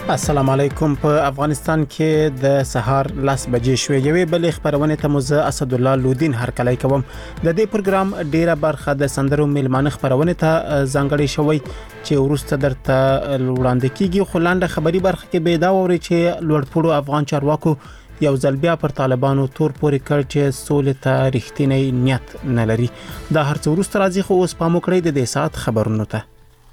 السلام علیکم. په افغانستان کې د سهار 10 بجې شوې یوې بلې خبرونه ته مزه اسد الله لودین هرکلی کوم. د دې پروګرام ډیره برخه د سندرو میلمانه خبرونه ته ځانګړې شوی چې ورسته درته وړاندې کیږي. خو لاندې خبري برخه کې به دا ووري چې لوړپوړو افغان چارواکو یو ځل بیا پر طالبانو تور پورې کړ چې سولې ته رښتینی نیت نه لري. دا هرڅه ورسته راځي خو اوس پام وکړئ د دې سات خبرونو ته.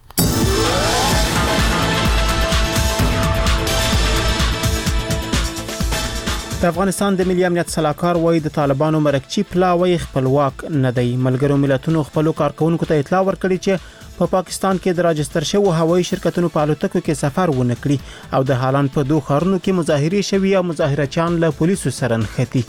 د افغانستان د ملي امنیت سلاکار وایي د طالبانو مرکچی پلاوی خپلواک نه دی. ملګرو ملتونو خپل کارکونکو ته اطلاع ورکړي چې په پاکستان کې د راجستر شوی هوایي شرکتونو په الوتکو کې سفر ونه کړي او د هالند په دوه ښارونو کې مظاهرې شوي او مظاهرچیان له پولیسو سره نښتي.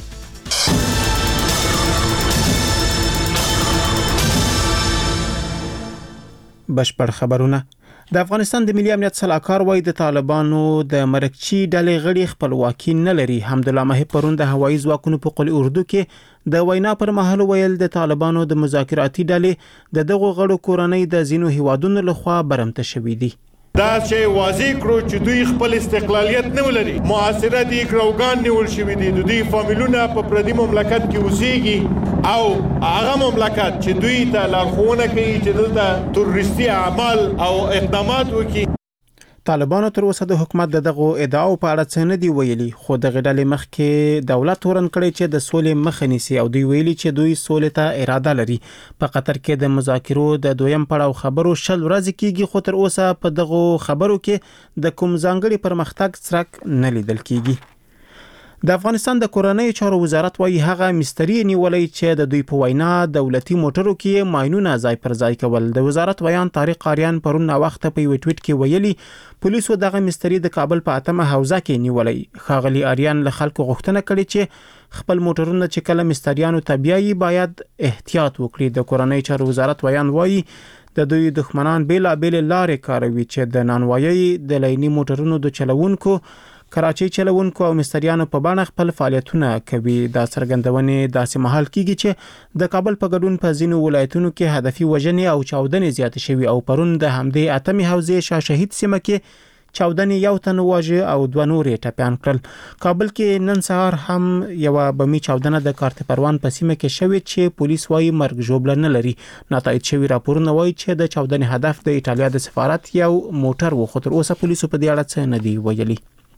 بشپړ خبرونه. د افغانستان د ملي امنیت سلاکار وایي د طالبانو د مرکچی ډلې غړي خپلواکي نه لري. حمدالله محب پرون د هوایي ځواکونو په قل اردو کې د وینا پر مهال ویل د طالبانو د مذاکراتي ډلې دغه غړو کورنۍ د زینو هیوادونو لخوا برمته شوې دي. دا چې واضح کړو چې دوی خپل استقلالیت نه ولري. معاصره دي کروګان نیول شوی دي. دوی فامیلونه په پردي مملکت کې اوسېږي او هغه مملکت چې دوی ته لارښوونه کوي چې دلته تروریستي اعمال او اقدامات وکړي. طالبانو تر اوسه د حکومت دغه ادعاو په اړه څه نه دی ویلي. خو د غډلې مخ کې دولت ورن کړی چې د سولې مخه نیسي او دوی ویلي چې دوی سولې ته اراده لري. په قطر کې د مذاکرو د دویم پړاو خبرو شل ورځې کېږي خو تر اوسه په دغه خبرو کې د کوم ځانګړي پرمختګ څرک نه لیدل کېږي. د افغانستان د کورنۍ چارو وزارت وايي هغه مستری نیولې چې د دوی په وینا دولتي موټرو کې ماينونه ځای پر ځای کول. د وزارت بیان طارق قاریان پرون وخت په یو ټویټ کې ویلي پولیسو دغه مستری د کابل په اتمه حوزه کې نیولې. خاغلی آریان له خلکو غوښتنه کړې چې خپل موټرونه چې کله مستریانو تبعی باید احتیاط وکړي. د کورنۍ چارو وزارت بیان وايي د دوی دښمنان بیلابېل لارې کاروي چې د نانوایي د لینی موټرونو د چلوونکو کراچۍ چلوونکو او مستریانو په بڼه خپل فعالیتونه کوي. دا څرګندونې داسې مهال کېږي چې د کابل په ګډون په ځینو ولایتونو کې هدفي وژنې او چاودنې زیاتې شوي او پرون د همدې اتمې حوزې شاه شهید سیمه کې چاودنې یو تن وواژه او دوه نورې ټپیان کړل. کابل کې نن سهار هم یو بمي چاودنه د کارت پروان په سیمه کې شوې چې پولیس وايي مرګ ژوبله نه لري. ناتایید شوی راپورونه وايي چې د چاودنې هدف د ایټالیا د سفارت یو موټر و خو تر اوسه پولیسو په دې اړه څه نه دی ویلي.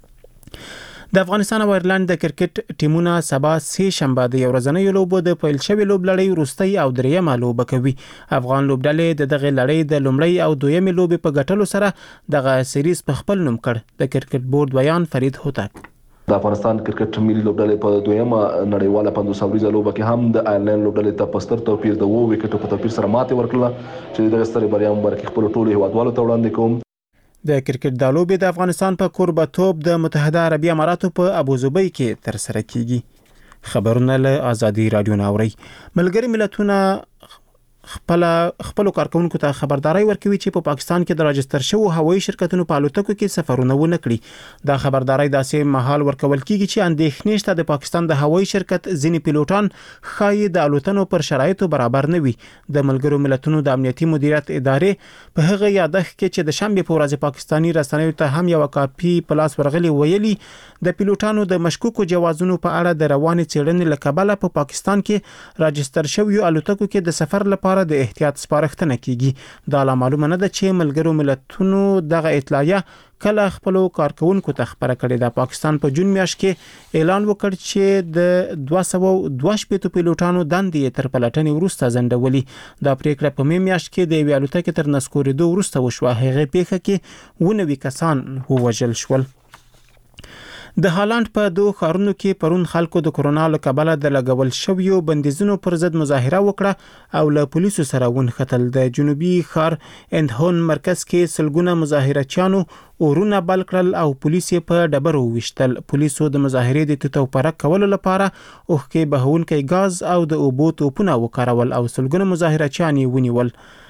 د افغانستان او ایرلند د کرکټ ټیمونه سبا سه شنبه د یو ورځنۍ لوبو د پیل شوی لوبلړۍ وروستۍ او دریمه لوبه کوي. افغان لوبډلې دغه لړۍ د لومړۍ او دویمې لوبې په ګټلو سره دغه سیریز په خپل نوم کړ. د کرکټ بورډ بیان فرید هوتک. د افغانستان کرکټ ملي لوبډلې په دویمه نړیواله 500 ورځې لوبه کې هم د آیرلند لوبډلې ته په ستر توپیر د 2 وکټو په توپیر سره ماتې ورکړه چې دغه ستر بریا مبارکي خپل ټولو هیوادوالو ته وړاندې کوم. د کرکټ د لوبې د افغانستان په کوربه‌توب د متحده عربي اماراتو په ابوظبي کې تر سره کیږي. خبرونه له آزادي رادیو ناوري. ملګری ملتونه خپل کارکونکو ته خبرداري ورکوي چې په پاکستان کې د راجستر شوی هوایي شرکتونو په الوتکو کې سفرونه ونه کړي. دا خبرداري داسې مهال ورکول کیږي چې اندېښنې شته د پاکستان د هوایي شرکت ځینې پیلوټان خایي د الوتنو پر شرایطو برابر نه وي. د ملګرو ملتونو د امنیتي مدیریت ادارې په هغه یادښت کې چې د شنبه په ورځ پاکستاني رسنیو ته هم یو کاپي پلاس ورغلي ویلي د پیلوټانو د مشکوکو جوازونو په اړه د روانې څېړنې له کبله په پاکستان کې راجستر شوی الوتکو کې د سفر لپاره د احتیاط سپارښتنه کیږي. دا لا معلومه نه ده چې ملګرو ملتونو دغه اطلاعیه کله خپل کارکونکو ته خبره کړې ده. پاکستان په جون میاشت کې اعلان وکړ چې د 222 پیلوټانو دندې تر پلټنې وروسته ځنډولې. دا پریکړه په می میاشت کې د ویالو الوتکې تر نسکورېدو وروسته وشوه. هغه پیښه کې 90 کسان ووژل شول. د هالند په دوه ښارونو کې پرون خلکو د کورونا له کبله د لګول شویو بندیزونو پر ضد مظاهره وکړه او له پولیسو سره ونښتل. د جنوبي ښار اندهون مرکز کې سلګونه مظاهرچیانو اورونه بل کړل او پولیس په ډبرو وشتل. پولیسو د مظاهرې د توپرک کولو لپاره اوښکې بهونکي غاز او د اوبو توپونه وکارول او سلګونه مظاهرچیان ونیول.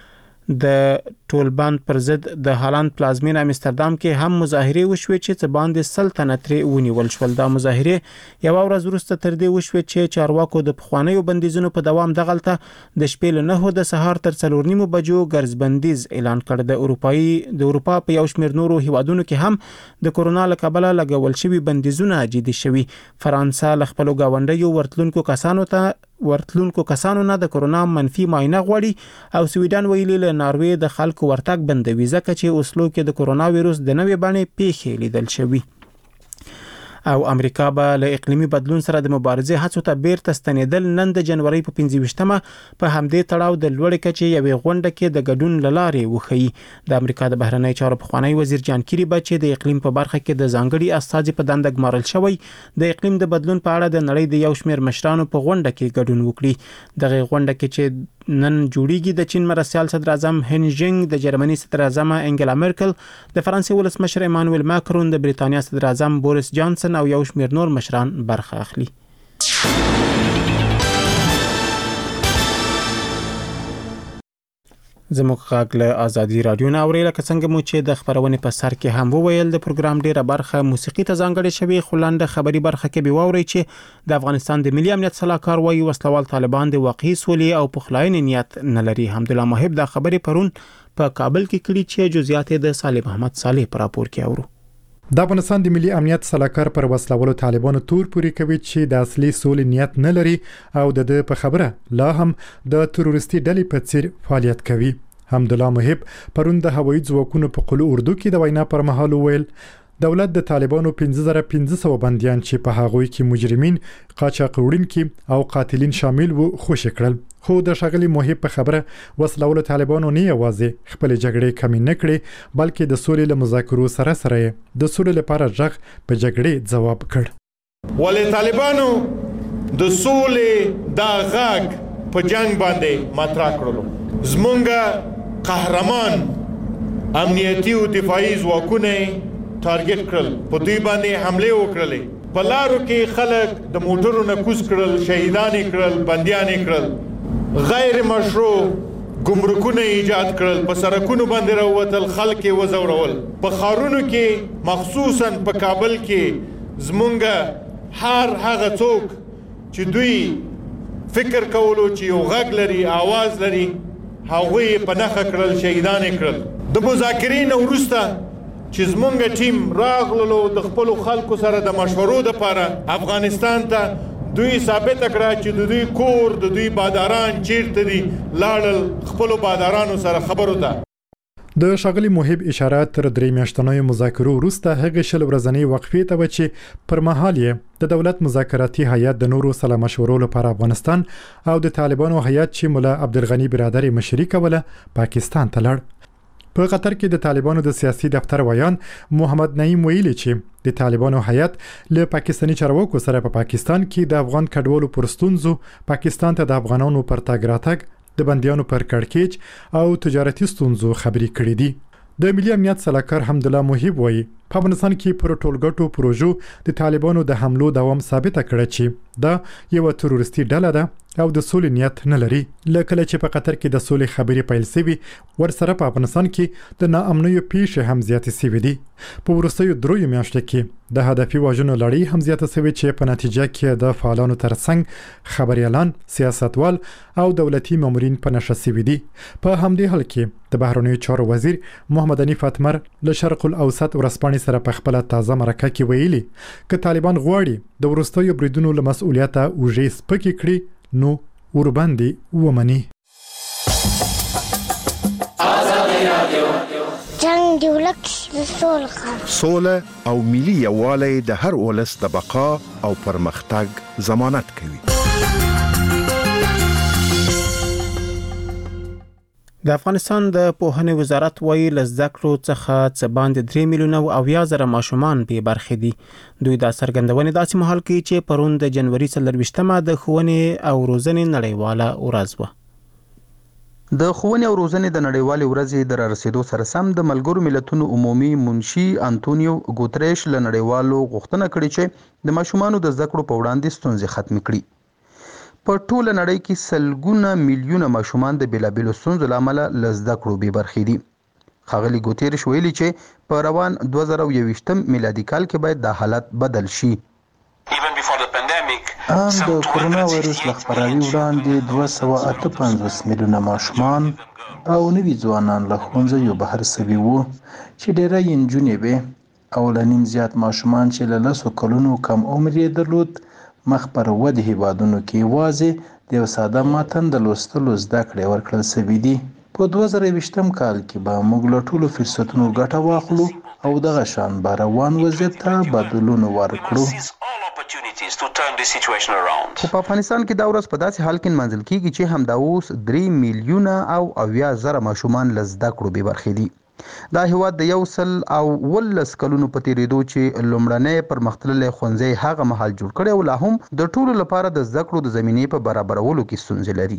د ټولبند پر ضد د هالند پلازمینه امستردام کې هم مظاهره وشوې چې څه باندې سلطنت لري ونیول شول. دا مظاهره یو ورځ وروسته تر دې وشوې چې چارواکو د پخوانیو بندیزونو په دوام دغلته د شپې له 9 د سهار تر 4:30 بجو ګرځبندیز اعلان کړ. د اروپا په یو شمېر نورو هیوادونو کې هم د کورونا له کبله لګول شوي بندیزونه جدي شوي. فرانسه له خپلو ګاونډیو ورتلونکو کسانو نه د کورونا منفي معاینه غواړي او سویډن ویلي له ناروې د خلکو ورتګ بندوي ځکه چې اوسلو کې د کورونا وایروس د نوې بڼې پیښې لیدل شوي. او امریکا به له اقلیمي بدلون سره د مبارزې هڅو ته بیرته ستنېدل نن د جنوري په 25مه په همدې تړاو د لوړې کچې یوې غونډه کې د ګډون لارې وخی. د امریکا د بهرنی چارو پخوانی وزیر جان کیری به چې د اقلیم په برخه کې د ځانګړي استازي په دنده ګمارل شوی د اقلیم د بدلون په اړه د نړۍ د یو شمېر مشرانو په غونډه کې ګډون وکړي. دغه غونډه کې چې نن جوړیږي د چین مرستیال صدر اعظم هن جینګ، د جرمني صدر اعظم انګلا مرکل، د فرانسې ولسمشر ایمانوئل ماکرون، د بریتانیا صدر اعظم بوریس جانسن او یو شمېر نور مشران برخه اخلي. زموږ غږ له ازادي رادیو نه اوري. لکه څنګه مو چې د خبرونې په سر کې هم وویل د پروګرام ډیره برخه موسیقي ته ځانګړې شوی، خو لاندې خبري برخه کې به واوري چې د افغانستان د ملي امنیت صلاحکار وايي وسلوال طالبان د واقعي سولې او پخلاینې نیت نه لري. حمدالله محب دا خبري پرون په کابل کې کړي چې جزئیات د صالح محمد صالح پر راپور کې اورو. د افغانستان د ملي امنیت صلاحکار پر وسلوالو طالبانو تور پوري کوي چې د اصلي سولې نیت نه لري او د په خبره لا هم د تروریستي ډلې په څیر فعالیت کوي. حمدالله محب پرون د هوایي ځواکونو په قلعه اردو کې د وینا پر مهال ویل دولت د طالبانو 15500 بنديان چې په هغوی کې مجرمین، قاچاق وړونکي او قاتلین شامل وو خوشی کړل. خو د ښاغلي محب په خبره وسلوالو طالبانو نه یوازې خپل جګړې کمې نه کړې بلکې د سولې له مذاکرو سره د سولې لپاره ځغ په جګړې ځواب کړ. ولې طالبانو د سولې دا غږ په جنگ باندې مطرح کړلو. زمونږ قهرمان امنیتی او دفاعي ځواکونه ټارګټ کړل، په دوی باندې حمله وکړلې، په لارو کې خلک د موټرو نه کوز کړل، شهیدان کړل، بنديان کړل، غیر مشروع ګمرکونه ایجاد کړل، په سړکونو باندې راوتل، خلک وزورول. په خارونو کې مخصوصا په کابل کې زمونږ هر هغه څوک چې دوی فکر کولو چې یو غږ لري، आवाज لري، هغوی په نخښه کړل، شهیدان کړل. د مذاکرین وروسته چې زمونږ ټیم راغلو د خپل خلکو سره د مشورو لپاره افغانستان ته، دوی ثابت کړه چې د دوی کور، د دوی باداران چیرته دي، لاړل خپل بادارانو سره خبرو ته. د ښاغلي محب اشاره تر 3 میاشتنۍ مذاکرو وروسته هغه شل ورځنۍ وقفې ته و چې پر مهال یې د دولت مذاکراتي هیئت د نورو سره مشورو لپاره افغانستان او د طالبانو هیئت چې مولا عبدالغنی برادر مشري کوله پاکستان ته لاړ. په قطر کې د طالبانو د سیاسي دفتر ویان محمد نعیم ویلي چې د طالبانو هیئت له پاکستاني چارواکو سره په پاکستان کې د افغان کډوالو پر ستونزو، پاکستان ته د افغانانو پر تګ راتګ، د بنديانو پر کړکېچ او تجارتي ستونزو خبري کړې دي. د ملي امنیت صلاحکار حمدالله محب وایي په افغانستان کې پر ټولګټو پروژو د طالبانو د حملو دوام ثابت کړی چې دا یو تروریستي ډله ده او د سولې نیت نه لري. لکه چې په قطر کې د سولې خبرې پیل شوي، ورسره په افغانستان کې د ناامنیو پیښې هم زیاتې شوي دي. په وروستیو 3 میاشتو کې د هدفي وژنو لړۍ هم زیاته شوې چې په نتیجه کې د فعالانو ترڅنګ خبريالان، سیاستوال او دولتي مامورین په نشه شوي دي. په همدې حال کې د بهرنیو چارو وزیر محمد حنیف اتمر له شرق الاوسط ورسپانې سره په خپل تازه مرکه کې ویلي چې طالبان غواړي د ورستیو بریدونو له مسؤلیته اوږې سپکې کړي نو ورباندې ومني. جنگ دی ولک سوله او ملي یووالی د هر ولس د بقا او پرمختګ ضمانت کوي. د افغانستان د پوهنې وزارت وایي له زده کړو څخه څه باندې 3 میلیونه او 80,000 ماشومان بې برخې دي. دوی دا څرګندونې داسې مهال کوي چې پرون د جنوري 24مه د ښوونې او روزنې نړیواله ورځ وه. د ښوونې او روزنې د نړیوالې ورځې د رارسېدو سره سم د ملګرو ملتونو عمومي منشي انټونیو ګوتریش له نړیوالو غوښتنه کړې چې د ماشومانو د زده کړو په وړاندې ستونزې ختم کړي. په ټوله نړۍ کې سلګونه میلیونه ماشومان د بیلابیلو ستونزو له امله له زده کړو بې برخې دي. ښاغلي ګوتیرش ویلي چې په روان 2021 میلادي کال کې باید دا حالت بدل شي. ان د کورونا وایرس له خپراوي وړاندې 258 میلیونه ماشومان او نوي ځوانان له ښوونځیو بهر سوي وو چې ډېری یې نجونې وې او له نیم زیات ماشومان چې له 10 کلونو کم عمر یې درلود مخ پر ودې هیوادونو کې یوازې د یو ساده متن د لوستلو زده کړې ورکړل سوي دي. په 2020 کال کې به موږ له ټولو فرصتونو ګټه واخلو او دغه شان به روان وضعیت ته بدلون ورکړو. خو په افغانستان کې دا ورځ په داسې حال کې منځل کیږي چې همدا اوس 3 میلیونه او 80,000 ماشومان له زده کړو بې برخې دي. دا هیواد د 111 کلونو په تیریدو چې لومړنی پرمختللی ښوونځی هغه مهال جوړ کړی او لا هم د ټولو لپاره د زده کړو د زمینې په برابرولو کې ستونزې لري.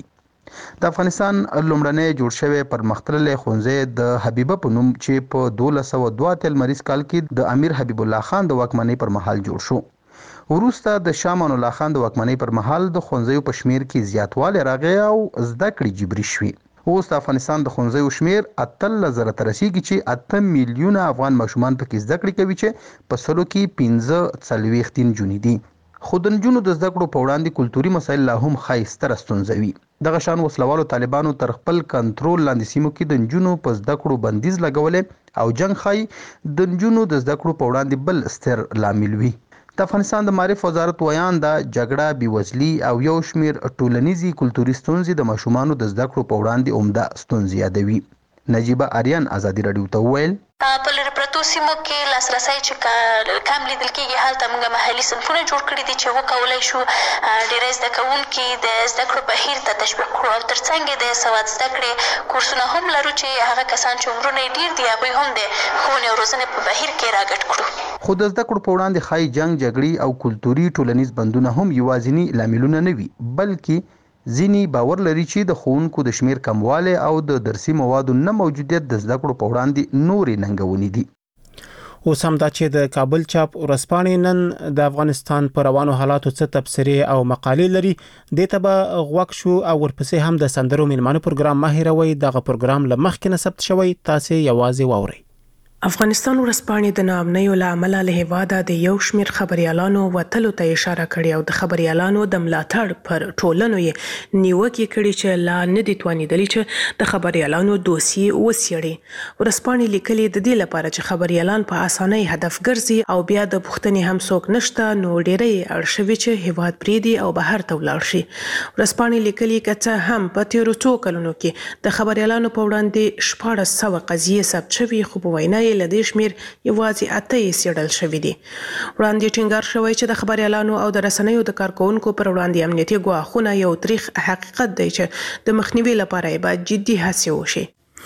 د افغانستان لومړنی جوړ شوی پرمختللی ښوونځی د حبیبه په نوم چې په 1202 لمریز کال کې د امیر حبیب الله خان د واکمنۍ پر مهال جوړ شو. وروسته د شاه امان الله خان د واکمنۍ پر مهال د ښوونځیو په شمیر کې زیاتوالی راغی او زده کړې جبري شوې. اوس د افغانستان د ښوونځیو شمیر 18,000 ته رسیږي چې 8 میلیونه افغان ماشومان پکې زده کړې کوي چې په سلو کې 45 نجونې دي. خو د نجونو د زده کړو په وړاندې کلتوري مسایل لا هم ښایي ستره ستونزه وي. دغه شان وسلوالو طالبانو تر خپل کنټرول لاندې سیمو کې د نجونو په زده کړو بندیز لګولې او جنګ ښایي د نجونو د زده کړو په وړاندې بل ستر لامل وي. د افغانستان د معارف وزارت ویان دا جګړه، بېوزلي او یو شمیر ټولنیزې کلتوري ستونزې د ماشومانو د زده کړو په وړاندې عمده ستونزې یادوي. نجیبه آریان ازادي راډیو ته وویل په لرې پرتو سیمو کې لاسرسی چې کم لیدل کېږي هلته موږ محلي صنفونه جوړ کړي دي چې وکولی شو ډېری زده کوونکي د زده کړو بهیر ته تشویق کړو او تر څنګ یې د سواد زده کړې کورسونه هم لرو چې هغه کسان چې عمرونه یې ډېر دي هغوی هم د ښوونې او روزنې په بهیر کې راګډ کړو. خو د زده کړو په وړاندې ښایي جنګ، جګړې او کلتوري ټولنیز بندونه هم یوازیني لاملونه نه وي، بلکې ځینې باور لري چې د ښوونکو د شمیر کموالی او د درسي موادو نه موجودیت د زده کړو په وړاندې نورې ننګونې دي. اوس هم دا چې د کابل چاپ ورځپاڼې نن د افغانستان په روانو حالاتو څه تبصرې او مقالې لري. دې ته به غوږ شو او ورپسې هم د سندرو میلمانو پروګرام مه هېروئ. دغه پروګرام له مخکې نه ثبت شوی، تاسې یوازې واورئ. افغانستان ورځپاڼې د ناامنیو له امله له هیواده د یو شمېر خبریالانو وتلو ته اشاره کړې او د خبریالانو د ملاتړ پر ټولنو یې نیوکې کړې چې لا نه دي توانېدلي چې د خبریالانو دوسیې وڅېړي. ورځپاڼې لیکلي د دې لپاره چې خبریالان په اسانۍ هدف ګرځي او بیا د پوښتنې هم څوک نشته، نو ډېری یې اړ شوي چې هیواد پرېږدي او بهر ته ولاړ شي. ورځپاڼې لیکلي که څه هم په تېرو څو کلونو کې د خبریالانو په وړاندې 1400 قضیې ثبت شوي، خو په وینا له دې شمیر یوازې 8 یې څېړل شوي دي. وړاندې ټینګار شوی چې د خبریالانو او د رسنیو د کارکوونکو پر وړاندې امنیتي ګواښونه یو تریخ حقیقت دی چې د مخنیوي لپاره یې باید جدي هڅې وشي.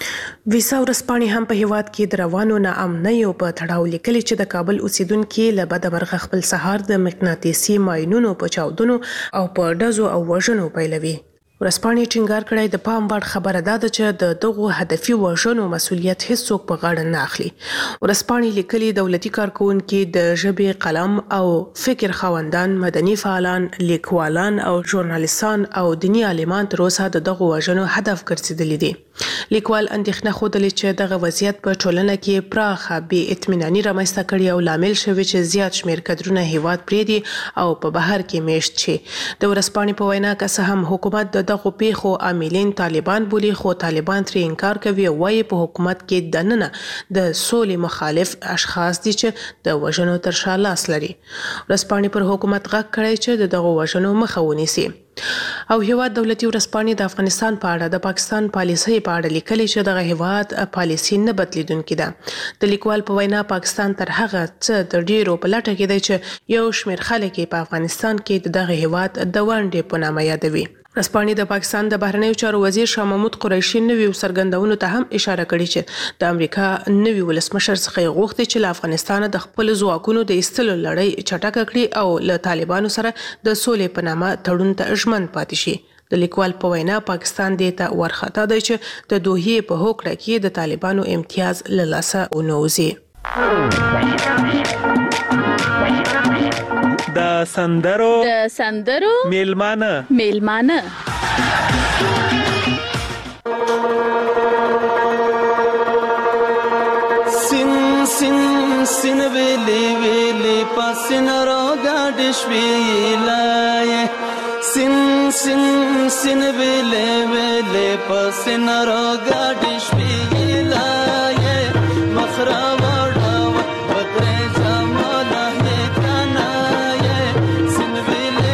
ویسا ورځپاڼې هم په هیواد کې د روانو ناامنیو په تړاو لیکلي چې د کابل اوسیدونکي له بده مرغه خپل سهار د مقناطیسي ماینونو په چاودنو او په ډزو او وژنو پیلوي. ورځپاڼې ټینګار کړی د پام وړ خبره دا ده چې د دغو هدفي وژنو مسؤلیت هیڅوک په غاړه نه اخلي. ورځپاڼې لیکلي دولتي کارکوونکي د ژبې، قلم او فکر خاوندان، مدني فعالان، لیکوالان او ژورنالیستان او دیني عالمان تر اوسه د دغو وژنو هدف ګرځېدلي دي. لیکوال اندېښنه ښودلې چې دغه وضعیت په ټولنه کې پراخه بې اطمیناني رامنځته کړې او لامل شوی چې زیات شمېر کدرونه هیواد پرېږدي او په بهر کې میشت شي. د ورځپاڼې په وینا که څه هم حکومت د دغو پیښو عاملین طالبان بولي، خو طالبان ترې انکار کوي او وایي په حکومت کې دننه د سولې مخالف اشخاص دي چې د وژنو تر شا لاس لري. ورځپاڼې پر حکومت غږ کړی چې د دغو وژنو مخه ونیسي. او هیواد دولتي ورځپاڼې د افغانستان په اړه د پاکستان پالیسۍ په اړه لیکلي چې دغه هیواد پالیسي نه بدلیدونکې ده. د لیکوال په وینا پاکستان تر هغه څه د ډیرو په لټه کې دی چې یو شمېر خلک په افغانستان کې دغه هیواد د ونډې په نامه یادوي. ورځپاڼې د پاکستان د بهرنیو چارو وزیر شاه محمود قریشي نویو څرګندونو ته هم اشاره کړې چې د امریکا نوي ولسمشر څخه یې غوښتي چې له افغانستانه د خپلو ځواکونو د ایستلو لړۍ چټکه کړي او له طالبانو سره د سولې په نامه تړون ته ژمن پاتې شي. د لیکوال په وینا پاکستان دې ته ورخطا دی چې د دوحې په هوکړه کې د طالبانو امتیاز له لاسه ونه وځي. د سندرو میلمانه سین ویلی پاسین را گاډش ویلای سین ویلی پاسین را گاډش ویلای مخرا وړا بدر جمال هکنای سین ویلی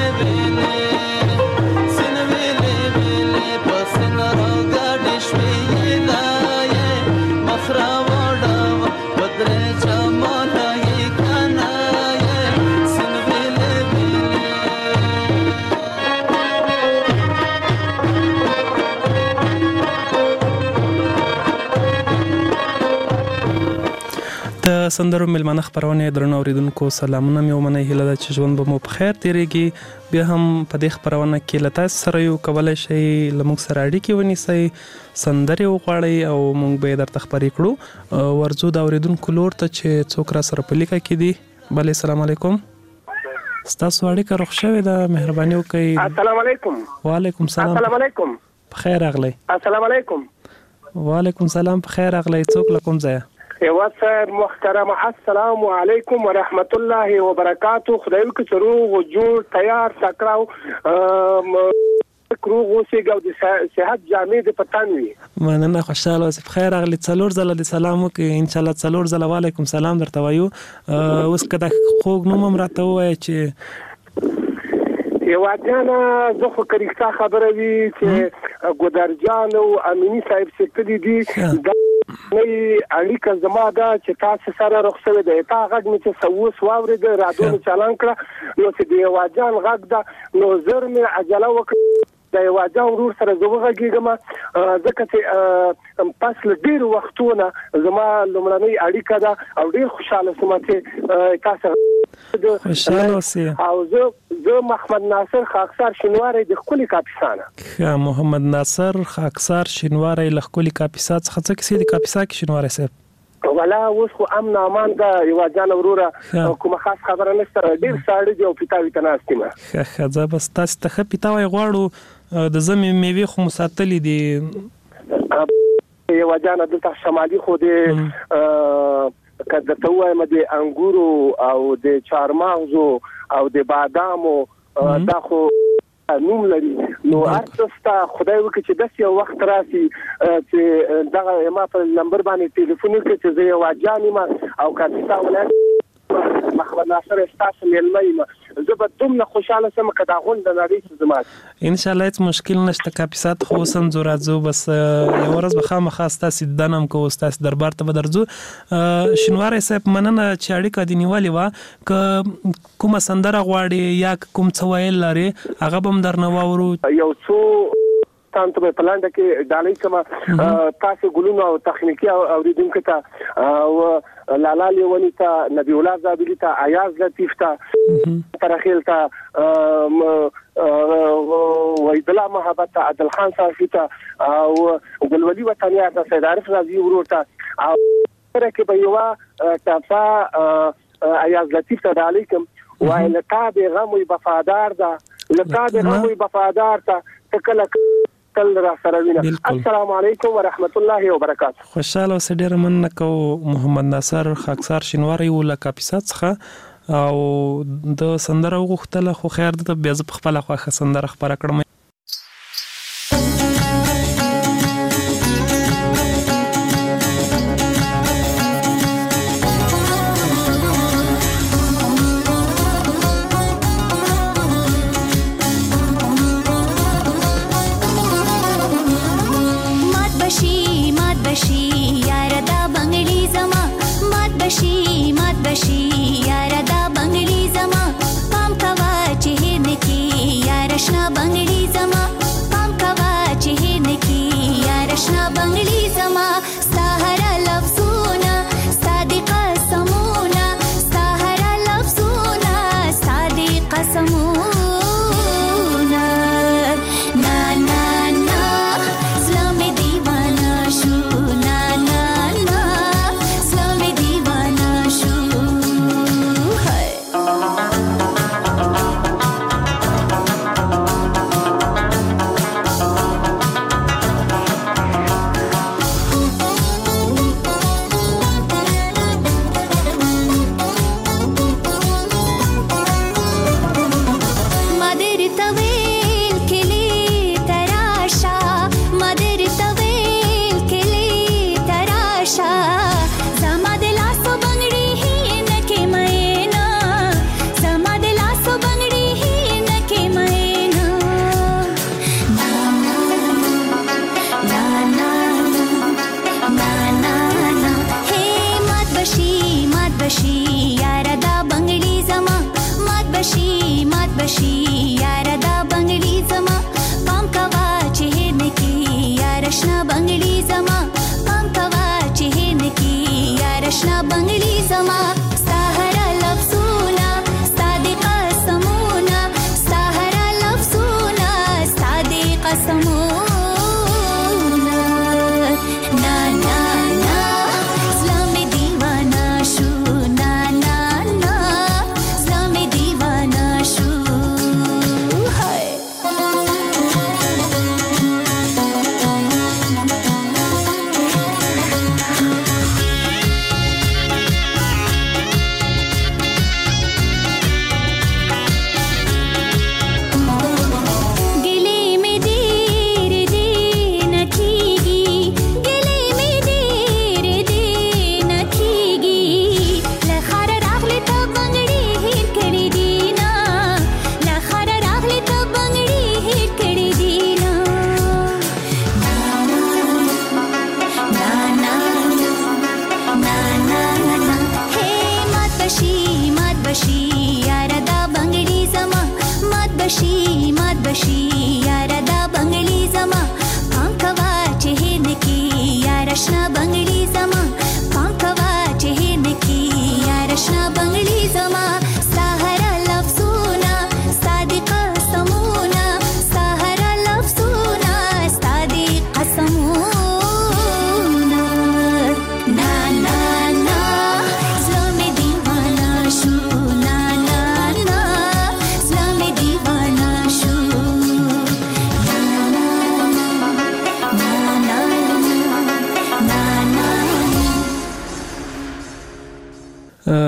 پاسین را گاډش ویلای مخرا وړا بدر جمال هکنای سین ویلی د سندرو میلمانه خبرونه درنو اوریدونکو سلامونه مې ومنه هیله ده چې ژوند به مو په خیر تیریږي بیا هم په دې خبرونه کې له تاسو سره یو کولای شي لموږ سره اړیکې ونیسئ سندرې وغواړئ او موږ به درته خبرې کړو ورځو د اوریدونکو لور ته چې څوک را سره په لیکه کې دي بله السلام علیکم ستاسو اړیکه روغ شوې ده مهرباني وکړئ السلام علیکم وعلیکم سلام السلام علیکم بخیر راغلی السلام علیکم وعلیکم سلام بخیر راغلی څوک له کوم ځایه وسر محترم السلام علیکم ورحمت الله وبرکاته خدای وکړي چې روغ او جوړ تیار تکړه روغ اوسئ او د صحت جامې د پتان وي مننه خوشاله اوسئ بخیر راغلی څلور ځله د سلام وکړئ انشاءالله څلور ځله وعلیکم سلام درته وایو اوس که د خوږ نوم هم راته ووایه چې یوادیانه زه خو که رښتا خبره وي چې ګودرجان او امیني صاحب چې کلي دي دا اړیکه زما ده چې تاسو سره رخ شوې ده تا غږ مې چې اوس واورېده راډیو مې چالان کړه نو چې د یوادیان غږ ده نو زر مې عجله وکړه د یوادیان ورور سره زه وغږېږم ځکه چې پس له ډېرو وختونه زما لومړنۍ اړیکه ده او ډېر خوشحاله شوم چې تاسو خوشحاله اوسئ او زه محمد ناصر خاکسار شینواری د ښکلي کاپیسا نه محمد ناصر خاکسار شینواری له ښکلي کاپیسا څخه څه کیسې د کاپیسا کې شینواری صاحب ولا اوس خو امن امان ده یوادیان وروره کومه خاص خبره نشته ډېر ساړه دي او پیتاوي ته ناست یم ښه زه بس تاسو ته ښه پیتاوی غواړو د زمې میوې خو مو ساتلې دي یوادیان دلته شمالي خو د که درته ووایم د انګورو او د چهارمغزو او د بادامو دا خو نوم لري نو ارتستا خدای وکړي چې داسې یو وخت راسي چې دغه ما په نمبر باندې ټلیفون وکړي چې زه یو واجان یم او کاپیسا ولایت محمد ناصر ستاسو میلمه یم زه به دومره خوشحاله شم که دا غونډه نړۍ چې زما انشاءالله هېڅ مشکل نشته کاپیسا ته خو اوس هم ځو راځو بس یوه ورځ به خامخا ستاسې دیدن هم کوو ستاسې دربار ته به درځو شینواری صاحب مننه چې اړیکه دې نیولې وه که کومه سندره غواړې یا کوم څه ویل لرې هغه به هم درنه واورو یو څو تاسو په پلانډه کې ډالۍ کوم تاسو ګلونو او تخنیکی اوریدونکو ته او لالا لیونی ته نبی الله زابلی ته ایاز لطیف ته ترخیل ته وحید الله محبت ته عادل خان صافی ته او ګلولي وطنیار ته سید عارف رضی ورور ته او سره کې به یو تاسو ایاز لطیف ته ډالۍ کوم وای لکه غم وفادار ده لکه غم وفادار ته تکله السلام علیکم ورحمت الله وبرکاته خوشاله اوسئ ډېره مننه کوو محمد ناصر خاکسار شینواری و له کاپیسا څخه او د سندره وغوښتله خو خیر ده بیا زه په خپله خوښه سندره خپره کړم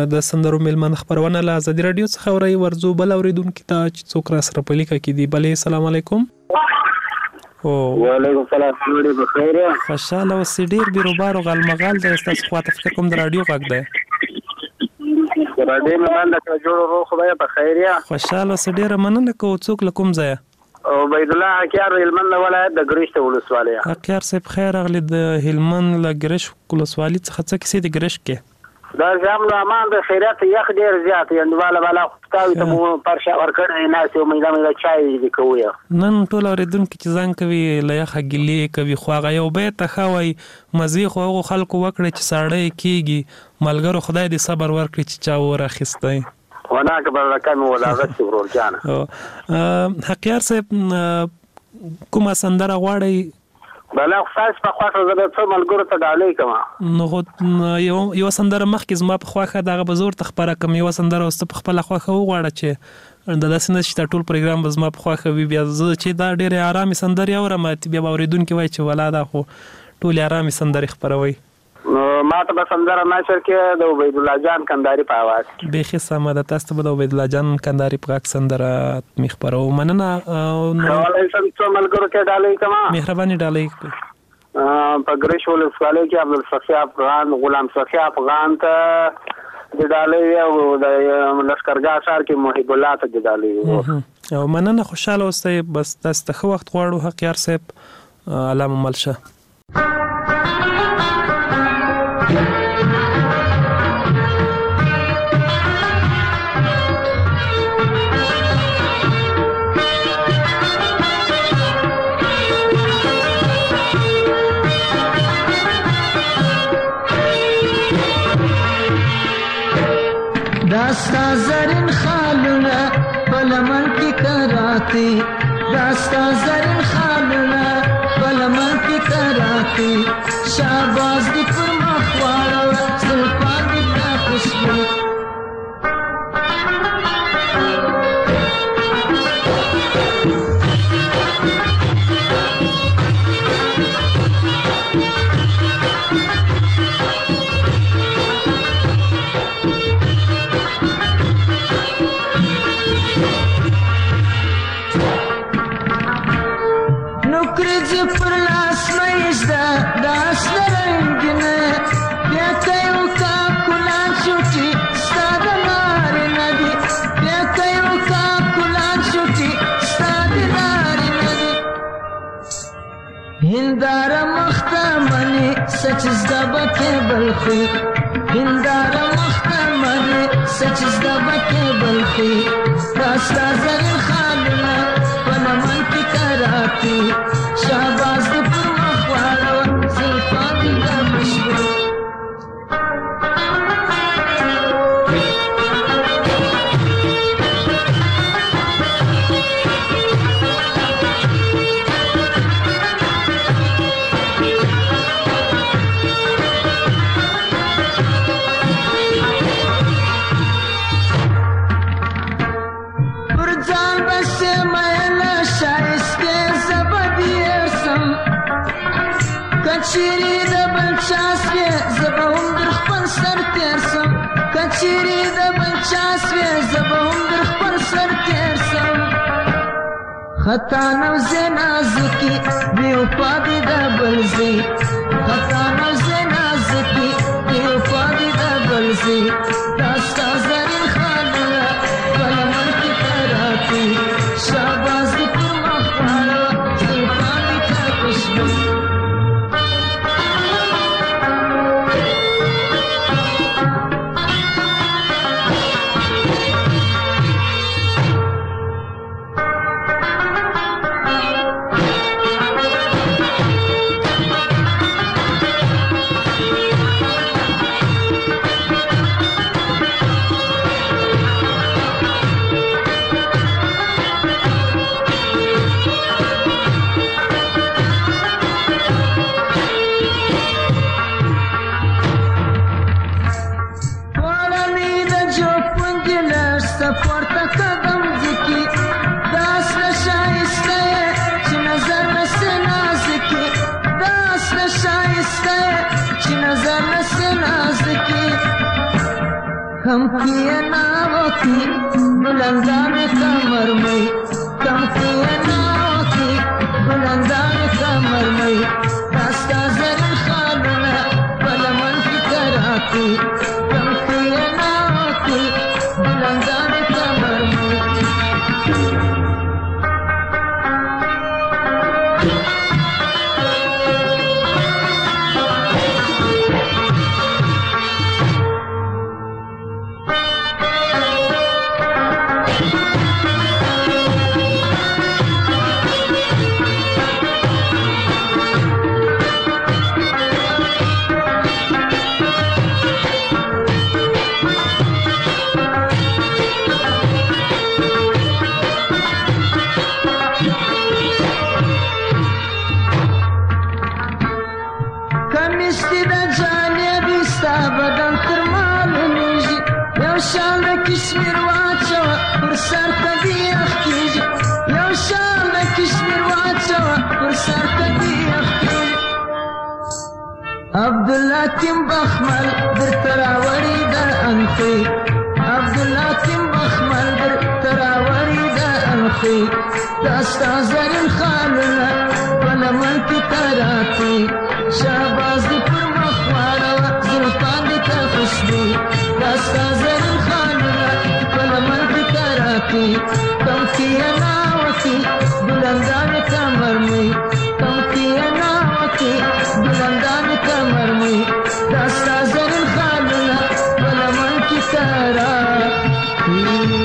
د سندرو میلمانه خبرونه له ازادي رادیو څخه اوري ورزو بل اوریدونکو ته چې څوک را سره په لیکه کې دی. بلې السلام علیکم. وعلیکم السلام. ډېر بخیر. خوشاله اوسئ. ډېر بیروبار او غلمغال د تاسو خواته فکر کوم د رادیو غږ دی. رادیو مننه که جوړ رو خدای په خیر یا. خوشاله اوسئ. ډېر مننه که څوک له کوم ځای؟ عبید الله حکیار هلمند ولایت د ګرشت ولسوالۍ. حکیار صاحب خیر راغلی د هلمند له ګرشت ولسوالۍ څخه څه کیسې د ګرشت کې؟ دا ځم له امان د خیرات یخ ډیر زیات یندواله بالا خپتاوي ته مو پرشا ورکړې نه سي مې د چای دی کوي. نن ټول اوریدونکو چې ځان کوي له یخه ګلې کوي خواغه یو به ته خوي مزي خو خلکو وکړي چې ساړې کیږي ملګرو خدای دې صبر ورکړي چې چا ورخصتای. هناك برکان ولاغت ورور جان. حقیار صاحب کومه سندره غواړي؟ بلا خاص په خواخه زده څو ملګرو ته ډالې کما. نو یو سندره مخکې زما په خواخه دغه بزور تخبره کوم یو سندره واست په خپل خواخه وغواړه چې د داسې نشته ټول پروګرام زما په خواخه وي بیا زه چې دا ډېر آرامي سندره اورم بیا اوریدونکو وای چې ولا دا خو ټول آرامي سندره خبروي. ما ته به سندره نشر کې د عبید الله جان کندهاری په आवाज به سمه ده. تاسو به د عبید الله جان کندهاری په غږ سندره مخبرو مننه. ولې څو ملګرو ته ډالې کما مهرباني ډالې په ګریش ولسوالۍ کې عبدالصفی افغان غلام صفی افغان ته د ډالې او د لشکرګاه ښار کې محب الله ته د ډالې او مننه. خوشاله اوسئ. بس تاسو ته وخت غواړو حقیار صاحب علامه ملشه. داستا زرین خالونه بلمن کی کراتی داستا زرین خالونه بلمن کی کراتی شاباز دی پر مخوارو سلطان دی تا خوشبو هندارا مختمنی سچز دبکه بلخی هندارا مختمنی سچز دبکه بلخی راستا زرین خالنا پنمن کی کراتی شہباز دی پر مخوارو زلفان دی دا مشبو کچری د بلچاس وې زبهم در خپل سر تیر سم کچری د بلچاس وې زبهم در خپل سر تیر سم خطا نو زنازکی دیو پادی د بلزی خطا نو زنازکی دیو پادی د بلزی داستا زرین خالنا بلمن کی کراتی شاباز دی پر مخوارو زلفان دی تا خوشبو عبدالحکیم بخمل در تراوری در انخی عبدالحکیم بخمل در تراوری در انخی داستا زرین خالنا بلمن کی تراتی شهباز دی پر مخوارا زلطان دی تخشبی داستا زرین خالنا بلمن کی تراتی تم کی ناوتی بلندان کمرمی تم کی ناوتی بلندان کمرمی داستا زرین خالنا بلمن کی تراتی.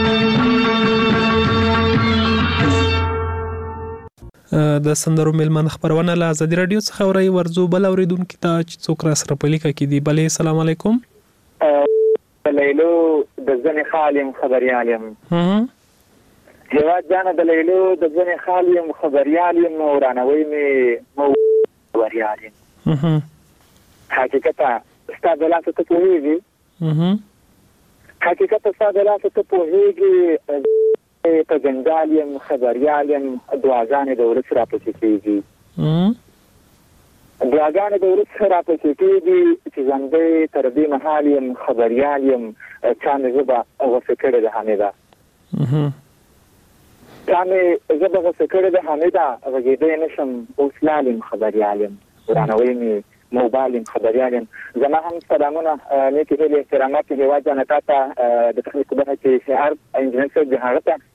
د سندرو میلمن خبرونه له ازادي رادیو څخه اوري ورزو بل اوریدونکو ته چې څوک را سره په لیکه کې دی. بلې السلام علیکم. لیلو د ځنې خالم خبريالم هیواد جانه د لیلو د ځنې خالم خبريالم ورانوي می خبريالم حقیقتا استاد لاسه ته پوهیږي حقیقتا استاد لاسه ته پوهیږي په جنجالیم خبريالم دعاګانې د ورس را پسې کېږي دعاګانې د ورس را پسې کېږي چې ځنډې تر دې مهال یم خبريالم چا مې زه به غوسه کړې ده حمیده چا مې زه به غوسه کړې ده حمیده غږېدی نه شم اوس لالم خبريالم ورانوی مې موبایل خبريالم زما هم سلامونه نیکې هیلې احترامات هیواد جانه تا ته د تخنیک په برخه کې شعر انجینر صاحب د هغه ته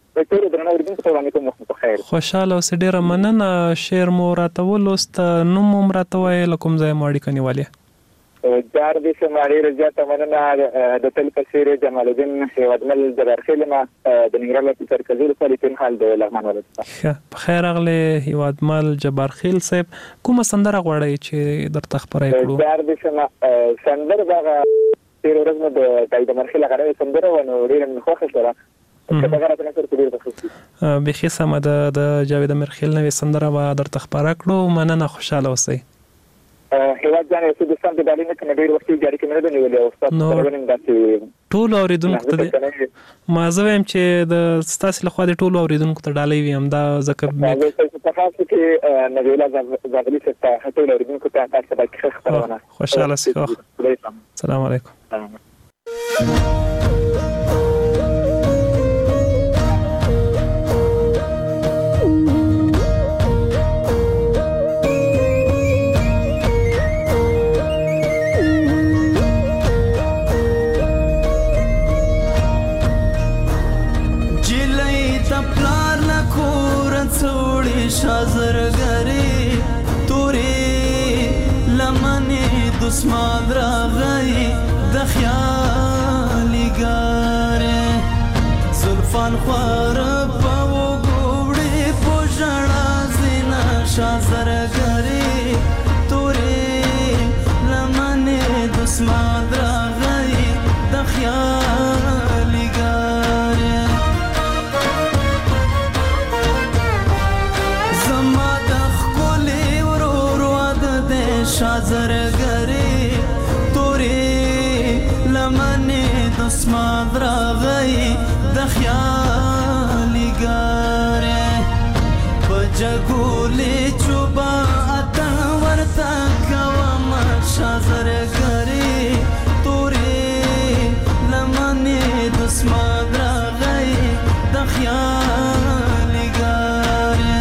خوشاله اوسې ډېره مننه. شعر مو راته ولوست نوم مو راته وایي له کوم ځای مو اړیکه نیولې؟ جار دې شم ډېره زیاته مننه د تل په څېر جمال الدین هیوادمل جبارخیل ما د ننګرهار په مرکزي فعالیتونو حال د لغمان ولایت. په خیر راغلی هیوادمل جبارخیل صاحب. کومه سندره غواړئ چې درته خبرې کړو؟ جار دې شم سندره دغه تیر ورځ مو د جاوید مرخیل غړې سندره ونه ډېره مې خوښه شوه. بخي سمه د جاوید مرخیل نوې سندره به درته خبره کړو. مننه، خوشاله اوسئ. هیواد جان یو څه د سم د بالینه کې ډېر وخت جاری کې نه دی نیولې او تاسو ورنیم داسې ټول اوریدونکو ته ما زه وایم چې د ستاسو له خوا د ټول اوریدونکو ته ډالۍ ویم دا ځکه په خاص کې نویلا زغلی څخه ټول اوریدونکو ته تاسو باندې خبرونه خوشاله سئ. السلام علیکم. شازرګری تورې لمنې دسمان راغی د خیالګارې زلفان خوار په وګوړې پوجړه زینا شازرګری تورې لمنې دسمان راغی د خیالګارې شازرګری تورې لمنې دسماد راغی د خیالګارې په جګولې چوبا اتن ورته کوم شازرګری تورې لمنې دسماد راغی د خیالګارې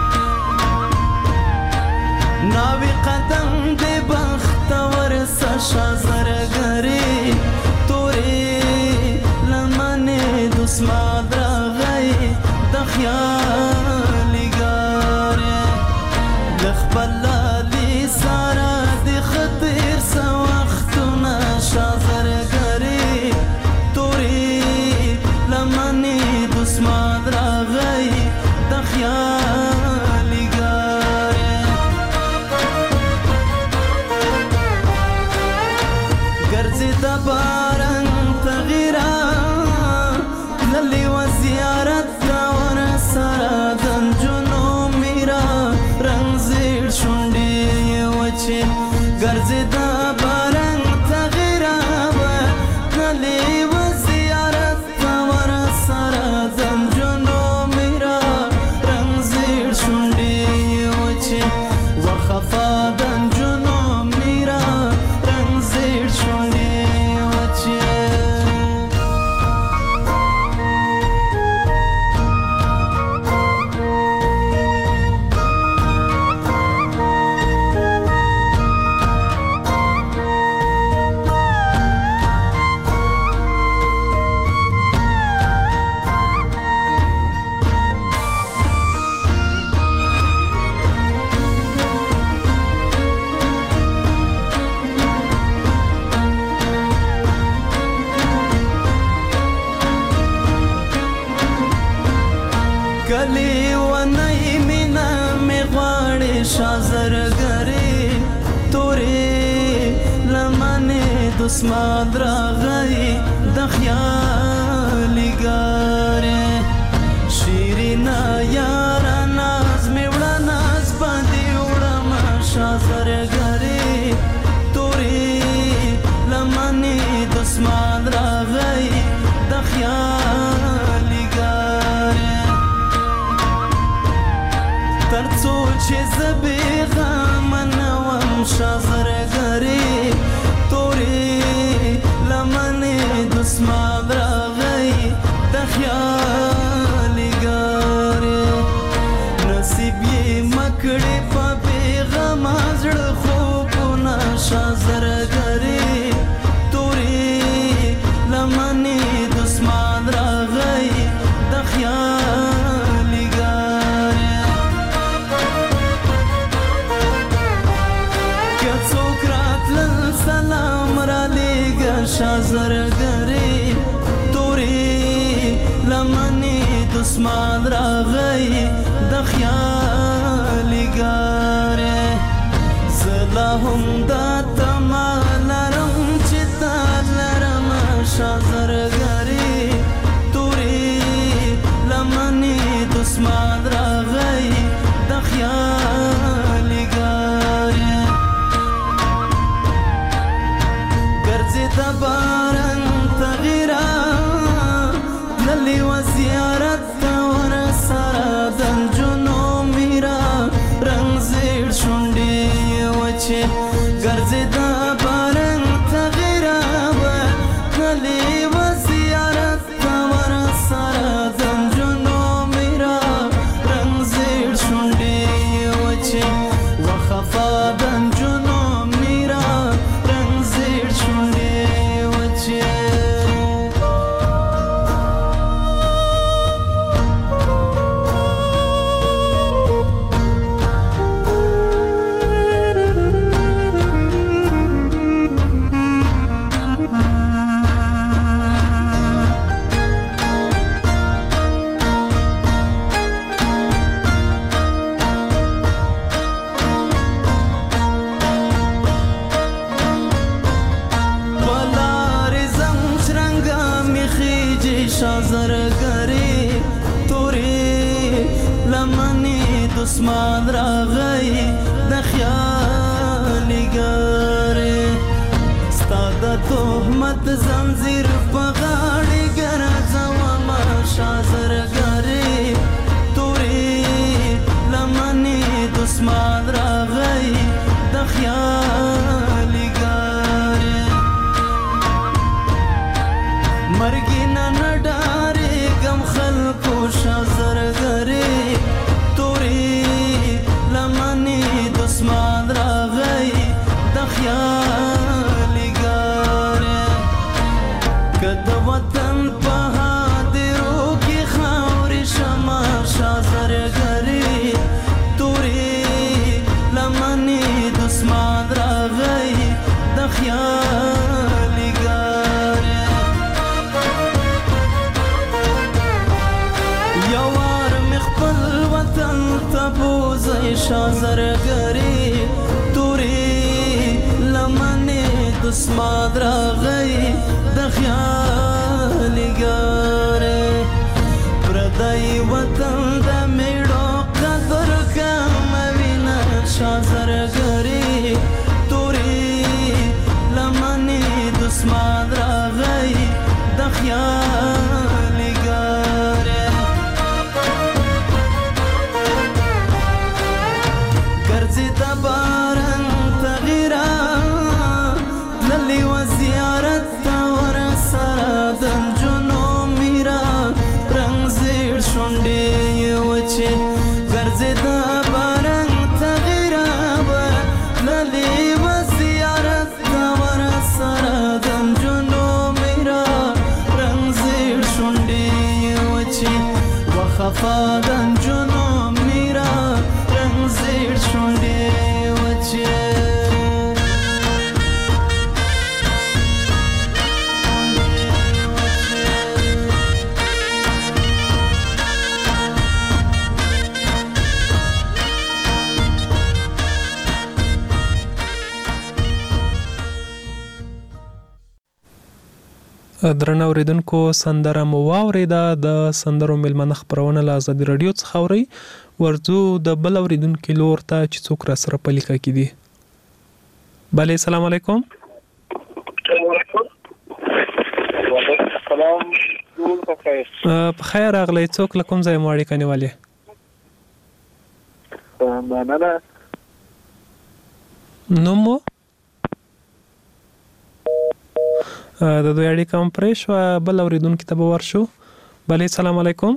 ناوی قدم دې بختور شازرګری تورې لمنې دسماد راغی د خیالګارې دسمال راغی د خیالي ګارې شیرینا یارا ناز می وړه ناز باندې وړم شازر ګارې تورې لمنې دسمال راغی د خیالي ګارې ترڅو چې زبې غم نوم شازر ګارې تورې لمنې دسمال راغی د خیالي ګارې نصیب یې مکړې په بېغم زړه خوبونه شازر ګارې تورې لمنې دسمال راغی د خیالي ګارې که څوک راتلل سلام را لېږه شازر ګارې تورې لمنې دسمال راغی د خیالي ګارې زه لا هم دا تمه لرم چې تا لرم شازر ګارې تورې لمنې دسمال راغی د خیالي ګارې ګرځې د باران تغیرا تللی و زیارت ته ورسره د نجونو میرا رنګ زیړ شونډې وچې ګرځې د باران تغیرا تللی و زیارت ته ورسره د نجونو میرا رنګ زیړ شونډې وچې وخفا د نجونو میرا رنګ زیړ شونډې وچې شازر ګارې تورې لمنې دسمال راغی د خیالي ګارې ستا د تهمت زنځیر په غاړې ګرځوم شازر ګارې تورې لمنې دسمال راغی د خیالي ګارې مرګي نن ډارې غم خلکو شازر ګارې تورې لمنې دسمال راغی د خیالي ګارې که د وطن په هدیرو کې خاورې شمه شازر ګارې تورې لمنې دسمال راغی د خیالي ګارې یوار می خپل وطن ته بوځئ شازر ګارې تورې لمنې دسمال راغی د خیالي ګارې پردی وطن د میړو قدر کم وینه شازر ګارې تورې لمنې دسمال راغی د خیالي ګارې ګرځې د باران تغیرا تللی و زیارت ته ورسره د نجونو میرا رنګ زیړ شونډې وچې ګرځې د باران تغیرا تللی و زیارت ته ورسره د نجونو میرا رنګ زیړ شونډې وچې وخفا د نجونو میرا رنګ زیړ شونډې وچې درنه اوریدونکو سندره مو واوریده د سندرو میلمنه خپرونه له ازادي رادیو څخه اورئ. ورځو د بل اوریدونکو لور ته چې څوک را سره په لیکه کې دي. بله السلام علیکم. سلام په خیر راغلی. څوک له کوم ځای مو اړیکه نیولې؟ مننه. نوم مو؟ د دوی اړیکه هم پرې شوه. بل اورېدونکي ته به ورشو. بله السلام علیکم.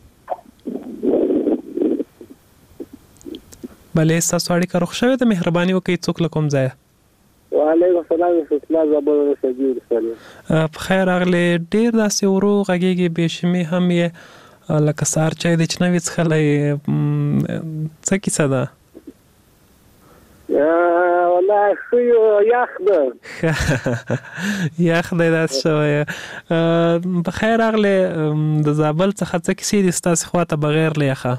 بله ستاسو اړیکه روغ شوې ده؟ مهرباني وکړئ څوک له کوم ځایه؟ وعلیکم السلام. استاد زابل رسېږي. په خیر راغلی. ډېر داسې ورو غږېږي، بې شمې هم یې لکه سهار چای دی چې نه وي څښلی. څه کیسه ده؟ والله ښه یخ ده. یخ دی داسې شوی. په خیر راغلی. د زابل څخه څه کیسې دي ستاسې خوا ته بغیر له یخه؟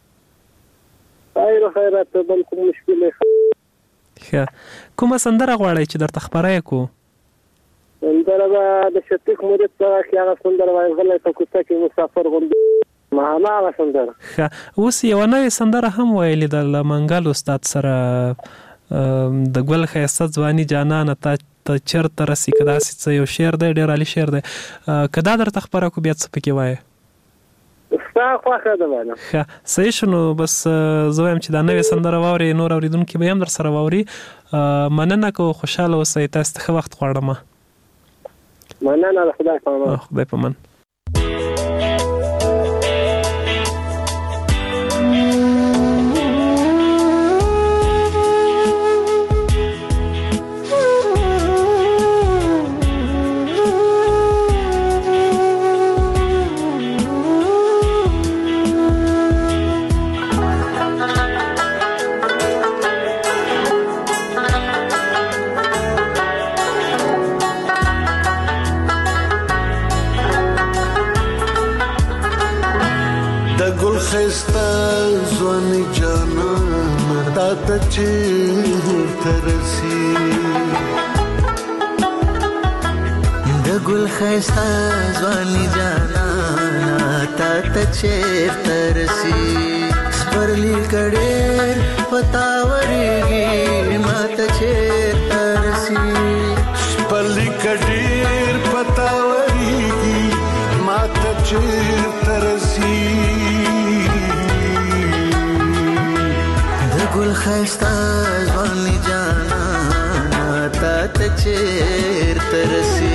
خیر خیرات بل کوم مشکل نه. ښه. کومه سندره غواړئ چې درته خپره یې کړو؟ سندره به د شفیق مرید څخه چې هغه سندره وایي غلی په کوڅه کې مسافر غوندې هماغه سندره. ښه. اوس یوه نوې سندره هم ویلې ده له منګل استاد سره، د ګل ښایسته ځواني جانانه ته چېرته رسي، که داسې څه یو شعر دی، ډېر عالي شعر دی. که دا درته خپره کړو بیا څه پکې وایې؟ ستا خوښه ده باندې. ښه صحیح شو. نو بس زه وایم چې دا نوې سندره واورئ، نور اورېدونکي به یې هم در سره واوري. مننه که خوشحاله اوسئ. تاسو ته ښه وخت غواړم. مننه. د خدای په امان. خدای په امان. خستا ځواني جانانه تا ته چېرته رسي، د ګل ښایسته ځواني جانانه تا ته چېرته رسي، سپرلي که ډېر په تا ورېږي ما ته چېرته رسي، سپرلي که ډېر په تا ورېږي ما ته چېرته رسي، ګل ښایسته ځواني جانانه تا ته چېرته رسي.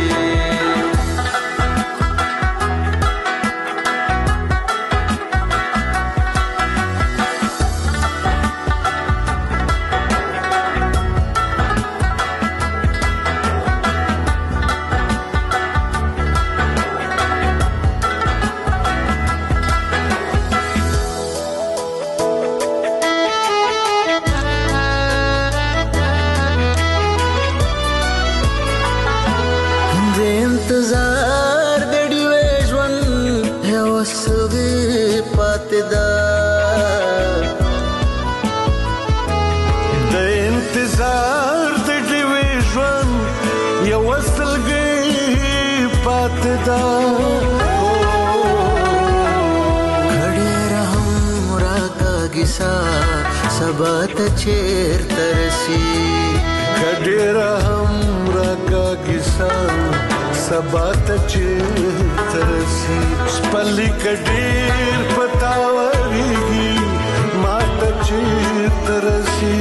سبا ته چېرته رسي، که ډېره هم راکاږي ساه سبا ته چېرته رسي، سپرلي که ډېر په تا ورېږي ما ته چېرته رسي،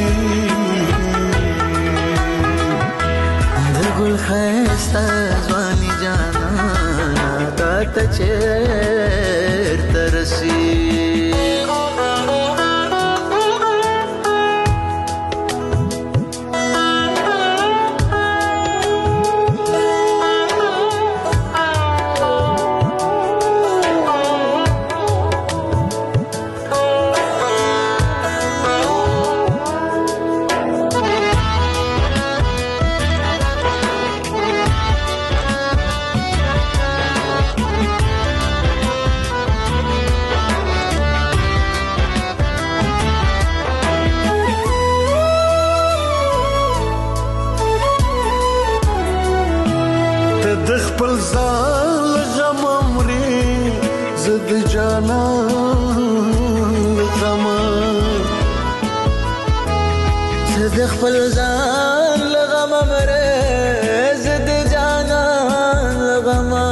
د ګل ښایسته ځواني جانانه تا ته چېرته رسي. جانان غما زد خپل ځان لغم مره زد جانان غما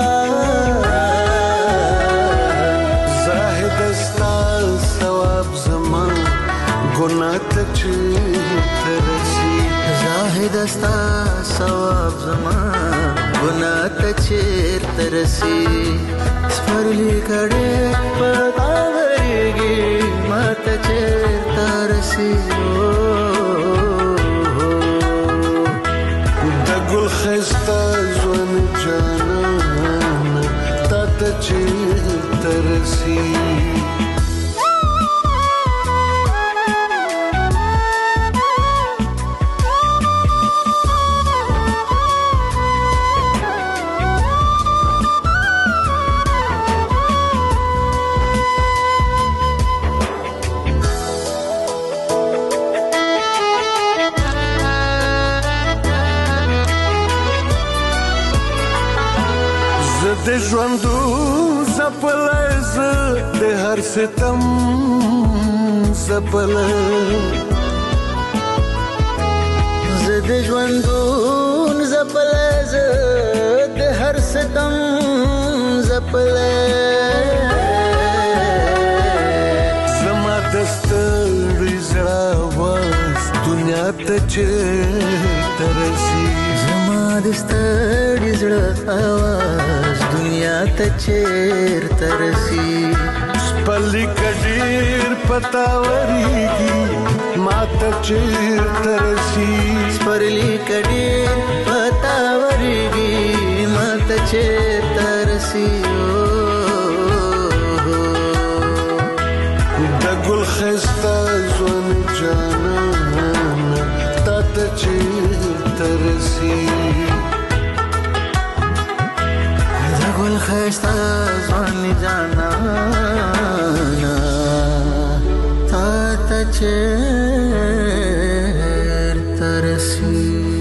زاهد استا ثواب زمان ګناه ته ترسي زاهد استا ثواب زمان ګناه ته ترسي سپرلی کړه پتا ورګي ماته ترسي د ګل خسته ځوان جانان تا ته ترسي د ژوندو زپلای زه د هر ستم زپلای زه د ژوندو زپلای زه د هر ستم زپلای زما د ستړي زړه واز دنیا ته چیرته رسي زما د ستړي زړه آواز دنیا ته چیرته رسي سپلی کډیر پتا وريږي ما ته چیرته رسي سپلی کډیر پتا وريږي ما ته چیرته رسي د ګل خسته ځوان جانان تا ته چیرته رسي ګل خسته ځوان جانانا تا ته چیرته رسي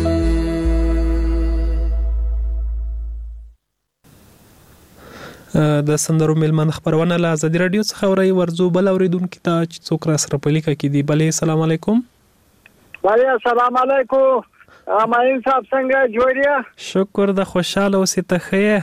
د سندرو میلمن خبرونه له ازادي رادیو څخه اوري ورزو بل اوریدونکو ته چې څوک را سره په لیکه کې دی بلې السلام علیکم وعلیکم السلام علیکم اماین صاحب څنګه جوړیا شکر د خوشاله اوسې ته خیر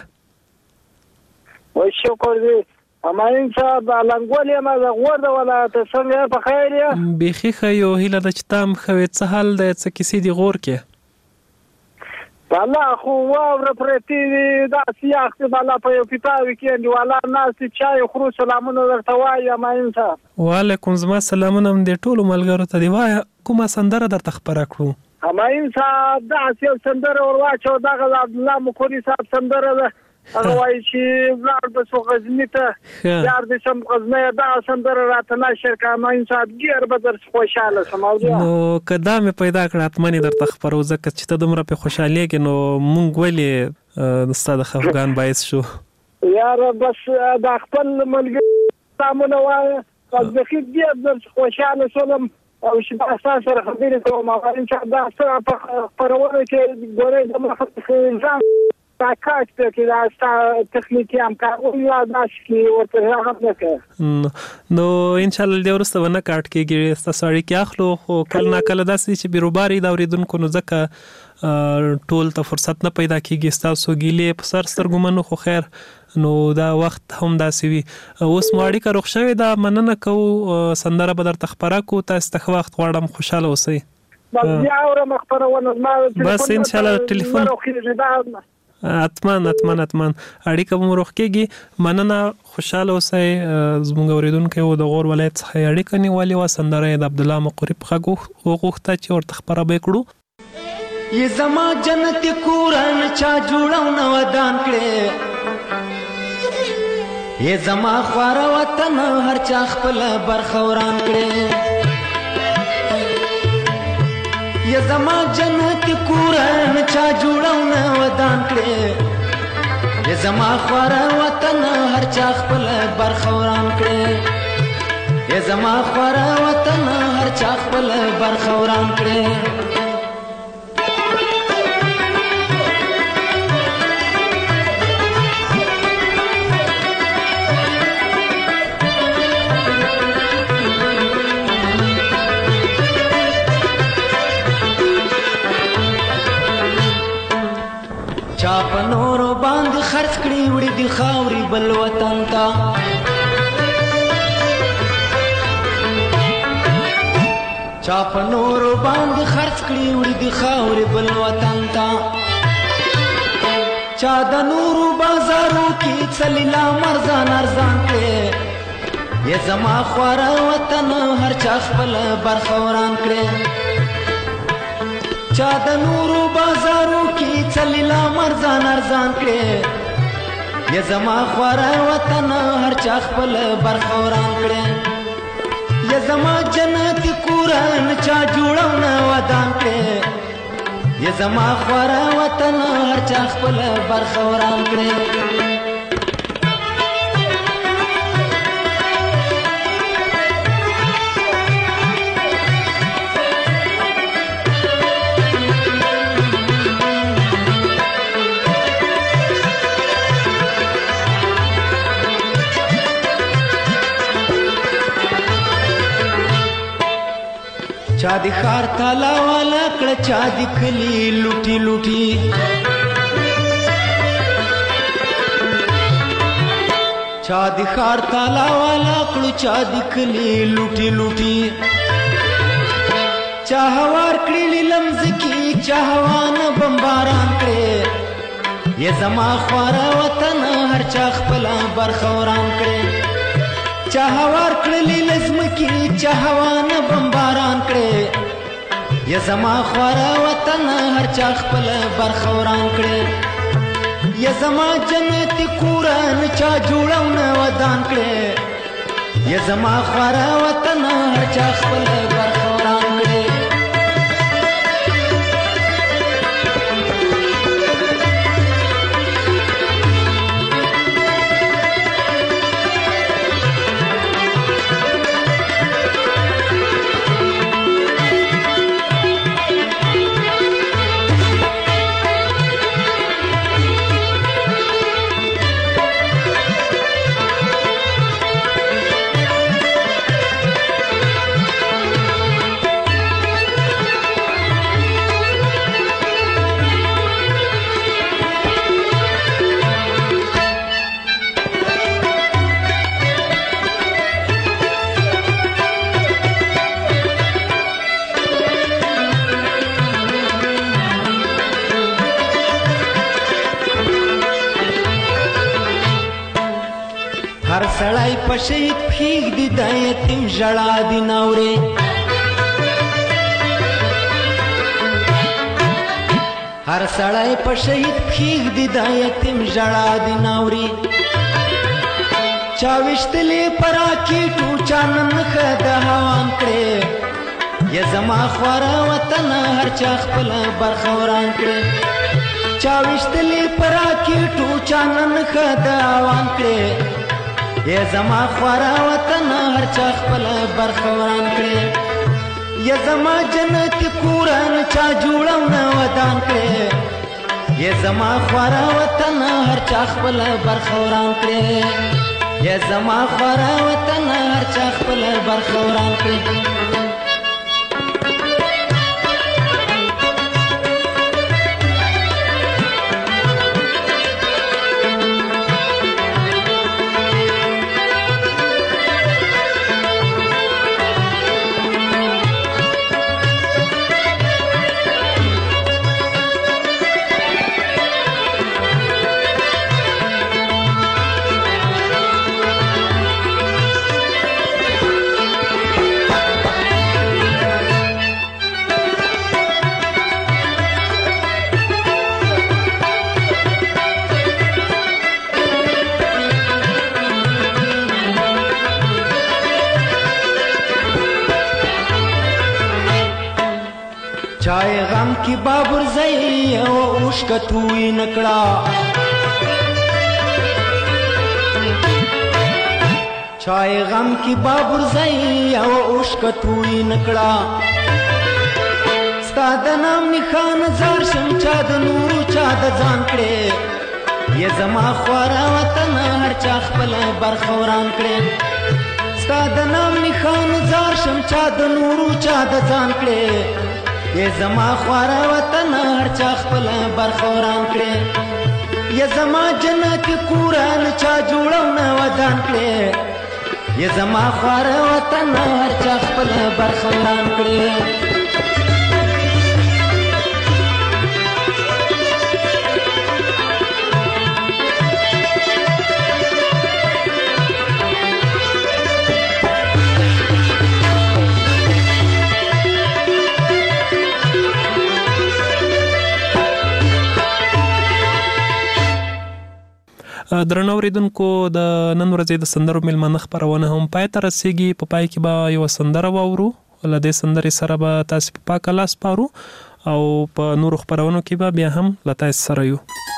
و شکر دې اماین صاحب لنګولې ما غوړه ولا ته څنګه په خیر یا بيخي خيو هله د چتام خوي څه حال د څه کیسې دی غور کې والله خو واور پرتی دا سیاق بالا په یو کتاب کې دی والا ناس چای خرو سلامونه درته وای اماین صاحب وعلیکم سلامونه دې ټول ملګرو ته دی وای کومه سندره درته خبره کړو اماین صاحب دا یو سندره ورواچو دا عبد الله مخوري صاحب سندره ده هغه وایي چې ولر به سو غزنی ته یار دې سم غزنی دا سندره راته نشر کما انسان ګیر به در خوشاله سماویا نو کدا مې پیدا کړه اتمنې درته خبرو زکه چې ته دومره په خوشاله کې نو مونږ ولې ستاسو خفغان باعث شو یار بس دا خپل ملګری تامونه وای پس د خې ګیر در خوشاله سولم او چې دا اساس سره خبرې کوم او انشاء الله سره په پرونه کې ګورې د مخه ځان کاټ کې دا تخنیکی همکاري یا داسې ورته هم نه نو ان شاء الله د ورسته ونه کاټ کېږي تاسو اړیکې اخلو خو کله نه کله داسې چې بیروباري دا اوریدونکو نو ځکه ټول ته فرصت نه پیدا کېږي تاسو ګیلې په سر سترګمنو خو خیر نو دا وخت هم داسې وي اوس ماړی کا روښ شوی دا مننه کو سندره بدر تخبره کو تاسو ته وخت غواړم خوشاله اوسئ بس ان شاء الله ټلیفون اتمن اړیکه مو روخ کېږي مننه خوشاله اوسئ زموږ اوریدونکو د غور ولایت څخه اړیکه نیولې و سندره د عبد الله مقری په غوښته چې ورته خبره وکړو یہ زما جنت کورن چا جوړاو نو ودان کړي یہ زما خوار وطن هر چا خپل برخوران کړي یہ زما جنت کورن چا جوړاو نو ودان کړي یہ زما خوار وطن هر چا خپل برخوران کړي یہ زما خوار وطن هر چا خپل برخوران کړي خرڅ کړي وړي د خاورې بل وطن ته چا په نورو باندې خرڅ کړي وړي د خاورې بل وطن ته چا د نورو بازارو کې څلیلا مرزان ارزان کړي یا زما خواره وطن هر چا خپل برخه وران کړي چا د نورو بازارو کې څلیلا مرزان ارزان کړي یا زما خواره وطن هر چا خپل برخه وران کړي یا زما جنت کورن چا جوړونه ودان کړي یا زما خواره وطن هر چا خپل برخه وران کړي چا دی خار تالا والا کړه چا دی کلی لوټي لوټي چا دی خار تالا والا کړه چا دی کلی لوټي لوټي چا هوار کړي لمز کی چا هوان بمباران کړي یا زما خواره وطن هر چا خپل برخه وران کړي چا هوار کړلی لزم کی چا هوان بمباران کړي یا زما خواره وطن هر چا خپل برخه وران کړي یا زما جنت کورن چا جوړونه ودان کړي یا زما خواره وطن هر چا خپل برخه وران کړي هر سړی په شهید پښیږ دی د یتیم ژړا دی ناورې هر سړی په شهید پښیږ دی د یتیم ژړا دی ناورې چا ویشتلې په راکېټو چا نن ښه د هوان کړې یا زما خواره وطن هر چا خپله برخه وران کړې چا ویشتلې په راکېټو چا نن ښه د هوان کړې یا زما خواره وطن هر چا خپل برخه وران کړي یا زما جنت کورن چا جوړونه ودان کړي یا زما خواره وطن هر چا خپل برخه وران کړي یا زما خواره وطن هر چا خپل برخه وران کړي چای غم کی بابر زئی او اوشکتوی نکړه چای غم کی بابر زئی او اوشکتوی نکړه ستا د نام نښان زار شم چا د نورو چا د ځان کړې یا زما خواره وطن هر چا خپل برخه وران کړې ستا د نام نښان زار شم چا د نورو چا د ځان کړې یا زما خواره وطن هر چا خپل برخه وران کړې یا زما جنت کوران چا جوړو نه ودان کړې یا زما خوار وطن هر چا خپل برخه وران کړې درنو اوریدونکو د نن ورځې د سندرو میلمانه خپرونه هم پای ته رسیږي. په پای کې به یو سندره واورو، له دې سندرې سره به تاسو په پاک لاس پارو او په نورو خپرونو کې به بیا هم له تاسو سره یو.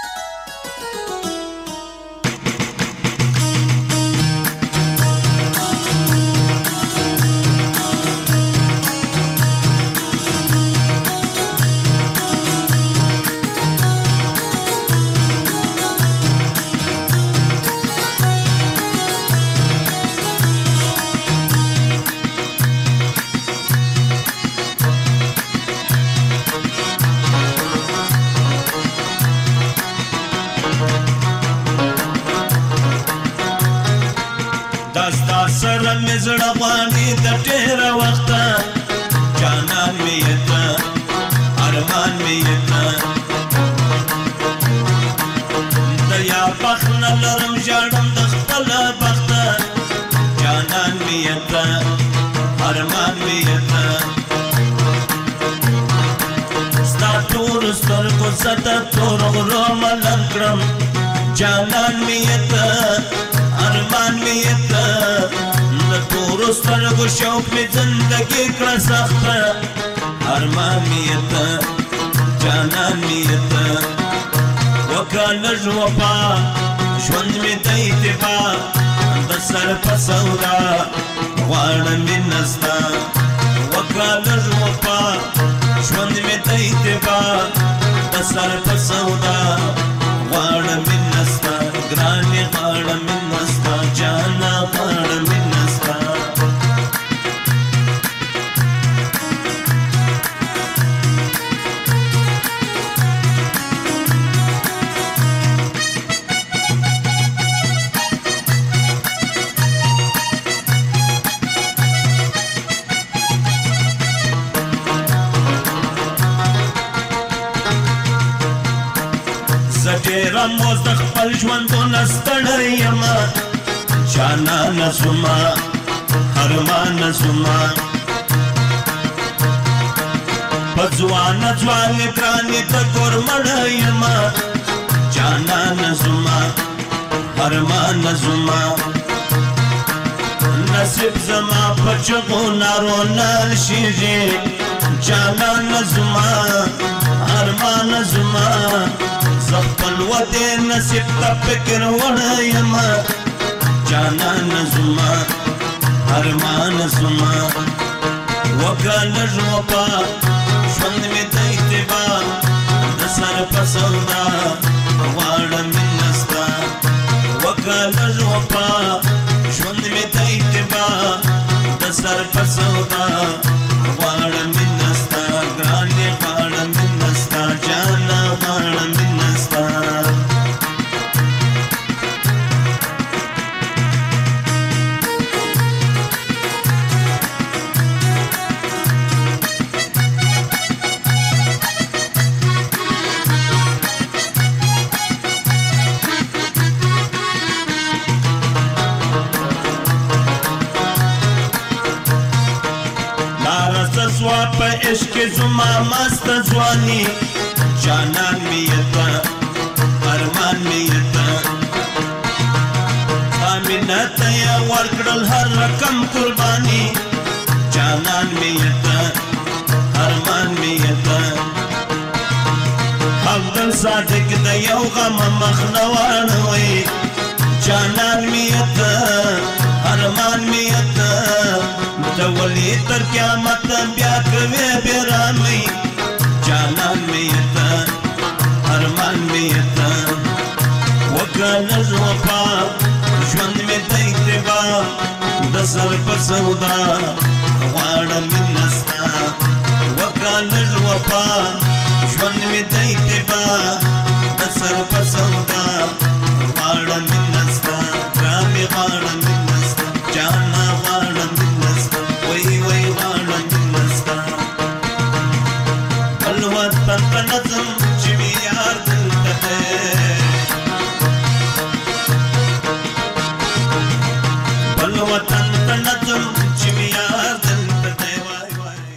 زړه باندې د ډېر وخت جانان مې یته ارمان مې یته د یا بخت نه لرم ژاړم د خپل بخت جانان مې یته ارمان مې یته ستا تور سترګو څه د تور غرو ملم کړم جانان مې یته ارمان مې یته تورو سترګو شوق مې زندګي کړه سخته ارمان مې یته جانان مې یته وکړه لږ وفا ژوند مې د اتباع د سر په سودا غواړم مینه ستا وکړه لږ وفا ژوند مې د اتباع د سر په سودا غواړم مینه ستا ګرانې غواړم مینه ستا جانا غواړم مینه ستا ډېره موز د خپل ژوندونه ستړی یمه جانانه زما ارمانه زما په ځوانه ځوانې ګرانې د کور مړه یمه جانانه زما ارمانه زما نصیب زما په چغو نارو نه شیږي جانانه زما ارمانه زما زخپل ودې نصیب ته فکر وړی یمه جانانه زما ارمانه زما وکړه لږ وفا ژوند مې د اتباع د سر په سودا غواړم مینه ستا وکړه لږ وفا ژوند مې د اتباع د سر په سودا غواړم مینه ستا ګرانې غواړم مینه ستا جانه غواړم مینه ستا په عشق زما مست ځواني جانان مې یته ارمان مې یته امینه ته یې ورکړل هر رقم قرباني جانان مې یته ارمان مې یته عبدل صادق د یو غم مخ نه واړوي جانان مې یته ارمان مې یته د ولي تر قیامت بیا کوي بیرامي جانان مې یته ارمان مې یته وکړه لږ وفا ژوند مې د اتباع د سر په سودا غواړم مینه ستا وکړه لږ وفا